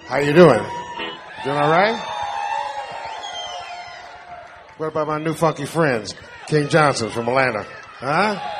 How you doing? Doing all right? What about my new funky friends, King Johnson from Atlanta? Huh?